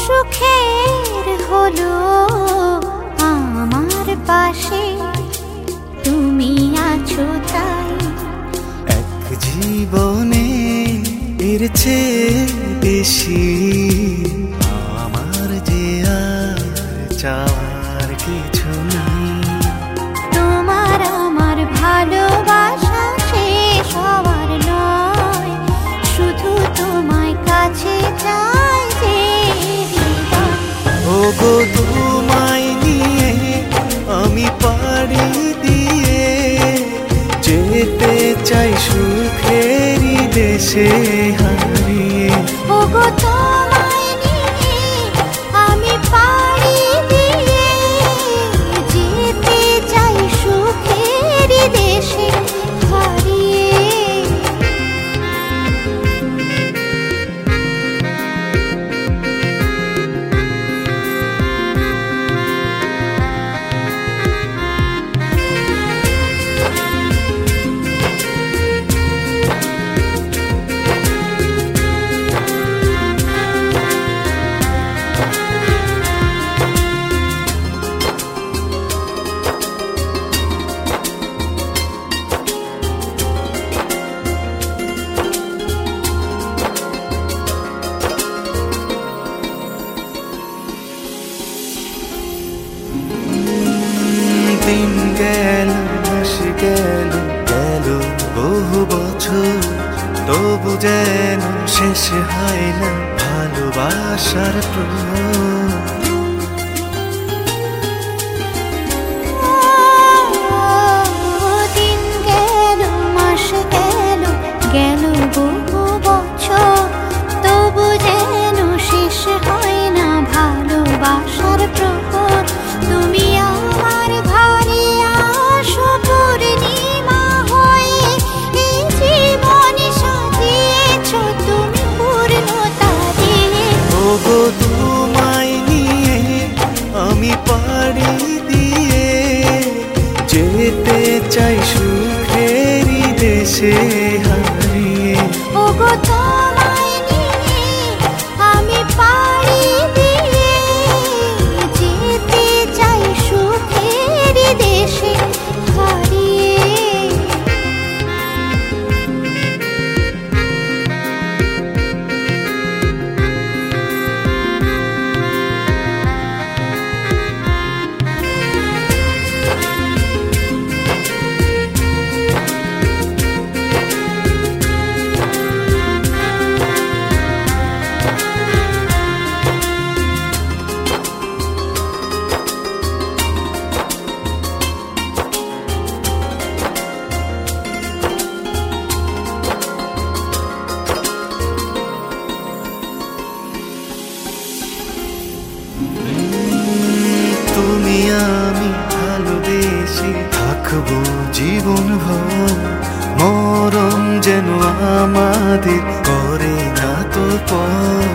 সুখের হলো আমার পাশে তুমি আছো তাই। এক জীবনে এর চেয়ে বেশি আমার যে আর চাওয়ার কিছু নাই। তোমার আমার ভালোবাসা শেষ হওয়ার নয়, শুধু তোমায় কাছে চাই যে হৃদয়। ওগো তোমায় নিয়ে আমি পাড়ি দিয়ে যেতে চাই সুখেরই দেশে হারিয়ে। ওগো তোমায় নিয়ে আমি পাড়ি দিয়ে যেতে চাই সুখের দেশে হারিয়ে। দিন গেল মাস গেল গেল বহু বছর, তবু যেন শেষ হয় না ভালোবাসার প্রহর। দিন গেল মাস গেল গেল বহু বছর, তবু যেন শেষ হয় না ভালোবাসার প্রহর। তুমি আমার ঘরে আসো পূর্ণিমা হয়ে, এই জীবন সাজিয়েছ তুমি পূর্ণতা দিয়ে। ওগো তোমায় নিয়ে আমি পাড়ি দিয়ে যেতে চাই সুখেরই দেশে হারিয়ে। ওগো তোমায় নিয়ে আমি পাড়ি দিয়ে যেতে চাই সুখের দেশে হারিয়ে। তুমি আমি ভালোবেসে থাকবো জীবন ভর, মরণ যেন আমাদের করে না তো পর।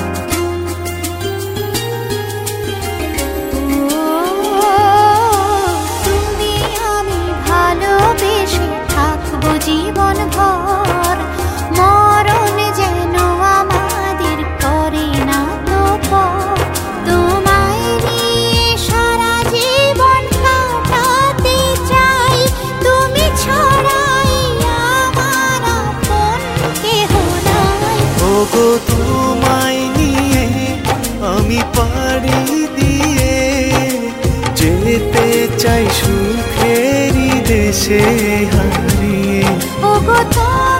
তুমি আমি ভালোবেসে থাকবো জীবন ভর, মরণ যেন আমাদের করে না তো পর। তোমায় নিয়ে সারা জীবন কাটাতে চাই, তুমি ছাড়াই আমার আপন কেহ নাই। ওগো তোমায় নিয়ে আমি পাড়ি দিয়ে যেতে চাই সুখেরই দেশে হারিয়ে। ওগো